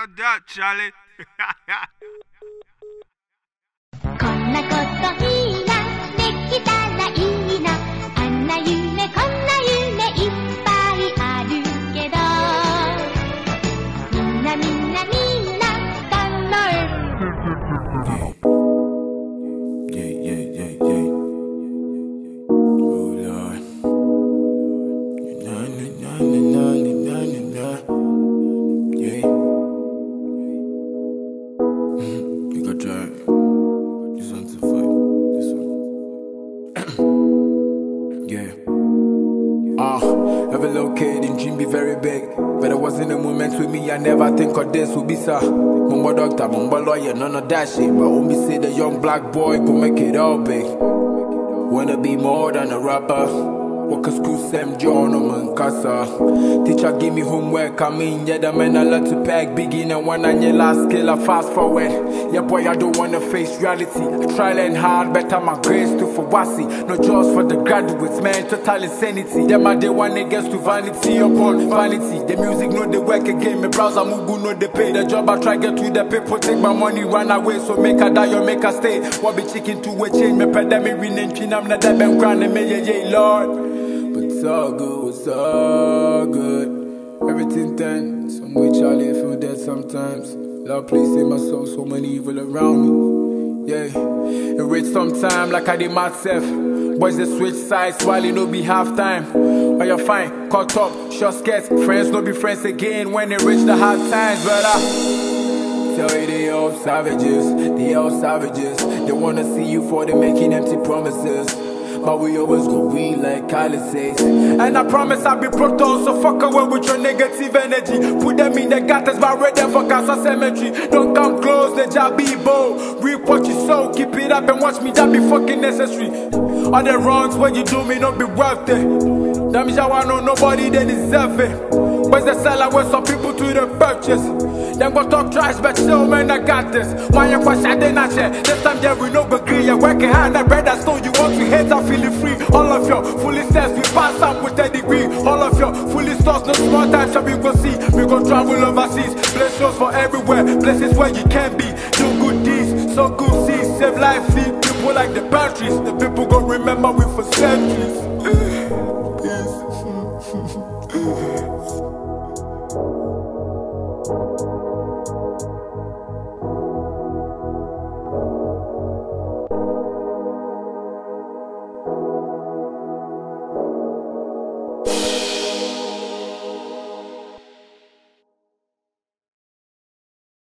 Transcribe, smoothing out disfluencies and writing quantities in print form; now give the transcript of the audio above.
about that, Charlie? こんなこといいな、できたらいいな。あんな夢こんな夢いっぱいあるけど、みんなみんなみんな頑張る。 Every little kid in dream be very big. But it was in the moments with me, I never think of this would be sir. Mumbo doctor, mumbo lawyer, none of that shit. But when me say the young black boy go make it all big. Wanna be more than a rapper. Work a school, Sam John, man, casa. Teacher give me homework, I mean, yeah, the man I love to pack. Begin and one on your last skill, I fast forward. Yeah, boy, I don't wanna face reality. I try learn hard, better my grades to for Wasi. No jobs for the graduates, man, total insanity. Them are the one that gets to vanity upon vanity. The music know the work again, me browser Mugu know they pay. The job I try get to the people, take my money, run away. So make a die or make a stay. What be chicken to a change, me pandemic, rename chin, I'm not that been crying, me, yeah, Lord. But it's all good, it's all good. Everything done. Some way Charlie feel dead sometimes. Lord, please save my soul, so many evil around me. Yeah, it reach sometime like I did myself. Boys they switch sides while it no be half time. Oh, you're fine, caught up, short skirts. Friends no be friends again when it reach the hard times. But tell you they all savages, they all savages. They wanna see you for they making empty promises. But we always go we like Kylie says. And I promise I'll be proton, so fuck away with your negative energy. Put them in the gutters, but read them for cancer cemetery. Don't come close, the job be bold. Reap what you sow, keep it up and watch me, that be fucking necessary. All the wrongs when you do me, not be worth it. Damn, I know nobody they deserve it. Where's the seller with some people to the purchase? Them go talk trash, but still, man, I got this. Why you push I didn't share? This time, yeah, we no agree. You're working hard, I read that stone. You want to hate, I feel it free. All of your foolish steps, we pass up with a degree. All of your foolish thoughts, no small time, shall we go see. We go travel overseas, play shows for everywhere. Places where you can be, do good deeds, so good seeds. Save life, feed people like the batteries. The people gon' remember we for centuries.